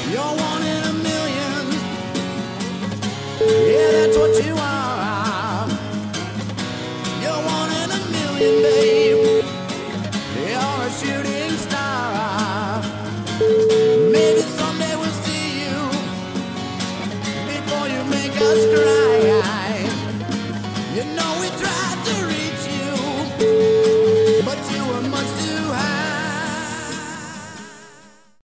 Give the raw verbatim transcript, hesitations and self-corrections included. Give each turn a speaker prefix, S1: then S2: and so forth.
S1: You're one in a million. Yeah, that's what you are. You're one in a million, babe. You're a shooting star. Maybe someday we'll see you before you make us cry. You know we tried to reach you, but you were much too